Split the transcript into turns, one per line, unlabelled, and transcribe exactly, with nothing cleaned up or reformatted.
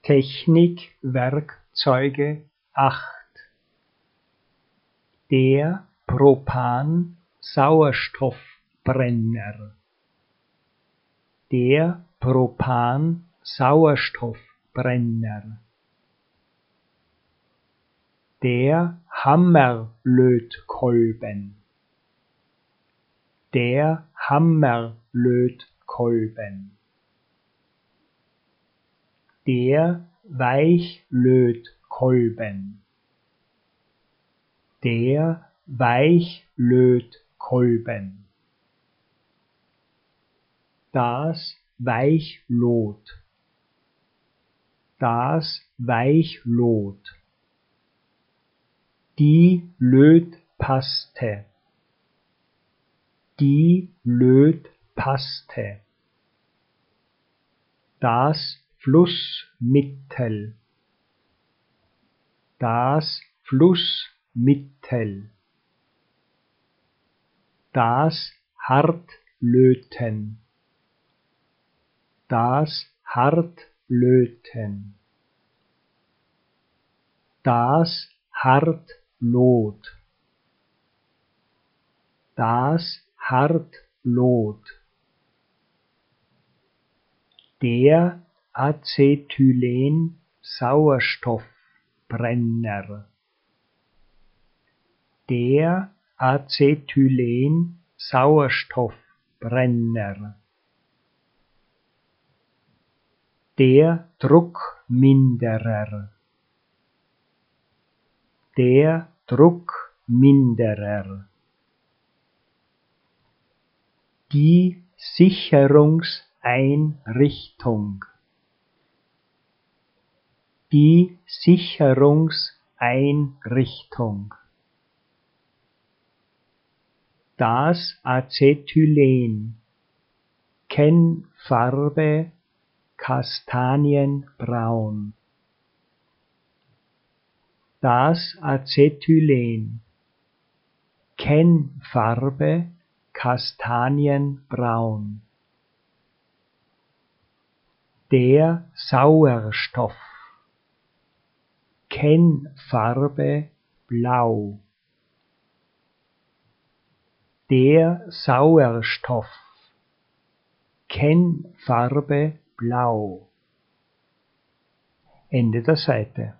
Technikwerkzeuge acht. Der Propan-Sauerstoffbrenner. Der Propan-Sauerstoffbrenner. Der Hammerlötkolben. Der Hammerlötkolben. Der Weichlötkolben. Der Weichlötkolben. Das Weichlot. Das Weichlot. Die Lötpaste. Die Lötpaste. Das Flussmittel. Das Flussmittel. Das Hartlöten. Das Hartlöten. Das Hartlot. Das Hartlot. Der Acetylen-Sauerstoffbrenner. Der Acetylen-Sauerstoffbrenner. Der Druckminderer. Der Druckminderer. Die Sicherungseinrichtung. Die Sicherungseinrichtung. Das Acetylen. Kennfarbe kastanienbraun. Das Acetylen. Kennfarbe kastanienbraun. Der Sauerstoff. Kennfarbe blau. Der Sauerstoff. Kennfarbe blau. Ende der Seite.